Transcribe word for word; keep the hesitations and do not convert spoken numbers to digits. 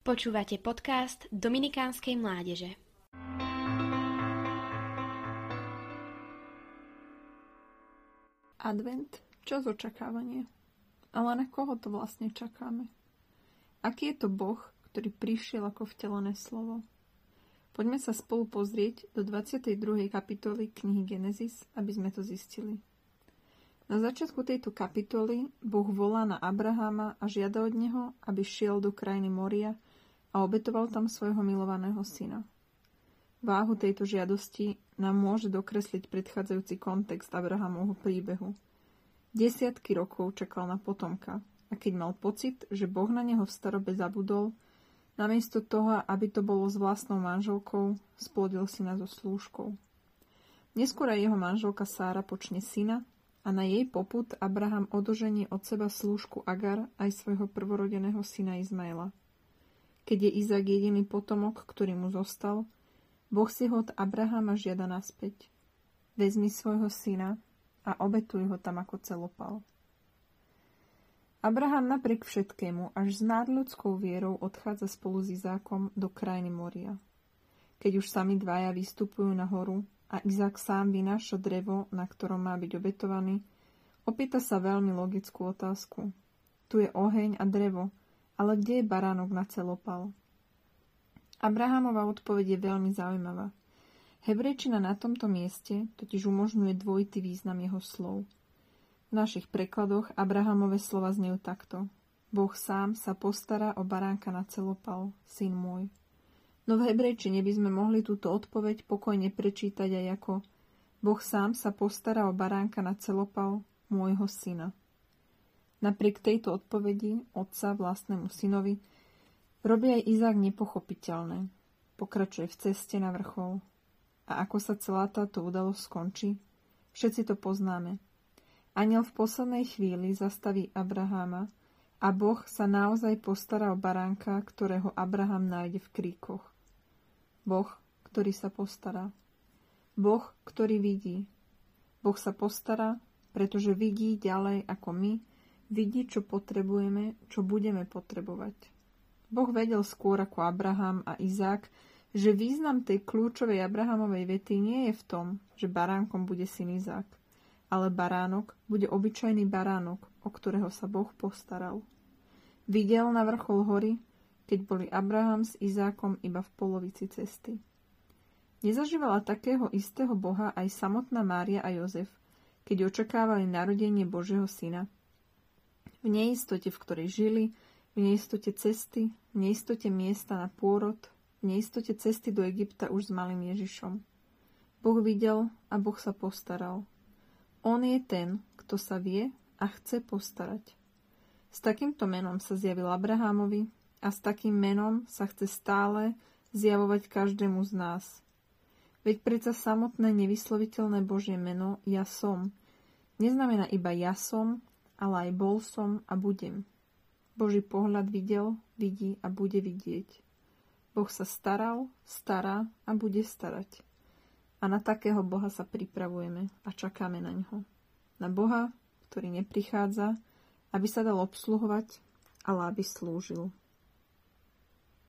Počúvate podcast Dominikánskej mládeže. Advent, čas očakávania. Ale na koho to vlastne čakáme? Aký je to Boh, ktorý prišiel ako vtelené slovo? Poďme sa spolu pozrieť do dvadsiatej druhej kapitoly knihy Genesis, aby sme to zistili. Na začiatku tejto kapitoly Boh volá na Abraháma a žiada od neho, aby šiel do krajiny Moria a obetoval tam svojho milovaného syna. Váhu tejto žiadosti nám môže dokresliť predchádzajúci kontext Abrahámovho príbehu. Desiatky rokov čakal na potomka a keď mal pocit, že Boh na neho v starobe zabudol, namiesto toho, aby to bolo s vlastnou manželkou, splodil syna so slúžkou. Neskôr aj jeho manželka Sára počne syna a na jej popud Abraham odožení od seba slúžku Agar aj svojho prvorodeného syna Izmaela. Keď je Izák jediný potomok, ktorý mu zostal, Boh si ho od Abrahama žiada naspäť. Vezmi svojho syna a obetuj ho tam ako celopal. Abraham napriek všetkému až s nadľudskou vierou odchádza spolu s Izákom do krajiny Moria. Keď už sami dvaja vystupujú na horu a Izák sám vynáša drevo, na ktorom má byť obetovaný, opýta sa veľmi logickú otázku. Tu je oheň a drevo, ale kde je baránok na celopal? Abrahamova odpoveď je veľmi zaujímavá. Hebrejčina na tomto mieste totiž umožňuje dvojitý význam jeho slov. V našich prekladoch Abrahamove slova znejú takto. Boh sám sa postará o baránka na celopal, syn môj. No v hebrejčine by sme mohli túto odpoveď pokojne prečítať aj ako Boh sám sa postará o baránka na celopal môjho syna. Napriek tejto odpovedi otca vlastnému synovi robí aj Izák nepochopiteľné. Pokračuje v ceste na vrchol. A ako sa celá táto udalosť skončí? Všetci to poznáme. Anjel v poslednej chvíli zastaví Abraháma a Boh sa naozaj postará o baránka, ktorého Abraham nájde v kríkoch. Boh, ktorý sa postará. Boh, ktorý vidí. Boh sa postará, pretože vidí ďalej ako my, vidí, čo potrebujeme, čo budeme potrebovať. Boh vedel skôr ako Abraham a Izák, že význam tej kľúčovej Abrahamovej vety nie je v tom, že baránkom bude syn Izák, ale baránok bude obyčajný baránok, o ktorého sa Boh postaral. Videl na vrchol hory, keď boli Abraham s Izákom iba v polovici cesty. Nezažívala takého istého Boha aj samotná Mária a Jozef, keď očakávali narodenie Božieho syna. V neistote, v ktorej žili, v neistote cesty, v neistote miesta na pôrod, v neistote cesty do Egypta už s malým Ježišom. Boh videl a Boh sa postaral. On je ten, kto sa vie a chce postarať. S takýmto menom sa zjavil Abrahámovi a s takým menom sa chce stále zjavovať každému z nás. Veď predsa samotné nevysloviteľné Božie meno Ja som neznamená iba ja som, ale aj bol som a budem. Boží pohľad videl, vidí a bude vidieť. Boh sa staral, stará a bude starať. A na takého Boha sa pripravujeme a čakáme na ňo. Na Boha, ktorý neprichádza, aby sa dal obsluhovať, ale aby slúžil.